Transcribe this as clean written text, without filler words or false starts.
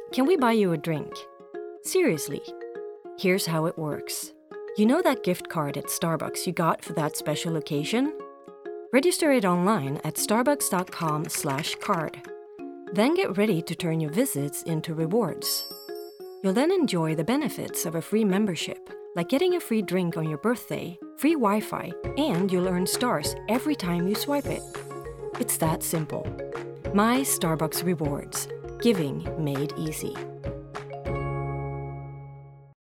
Can we buy you a drink? Seriously. Here's how it works. You know that gift card at Starbucks you got for that special occasion? Register it online at starbucks.com/card. Then get ready to turn your visits into rewards. You'll then enjoy the benefits of a free membership, like getting a free drink on your birthday, free Wi-Fi, and you'll earn stars every time you swipe it. It's that simple. My Starbucks Rewards. Giving made easy.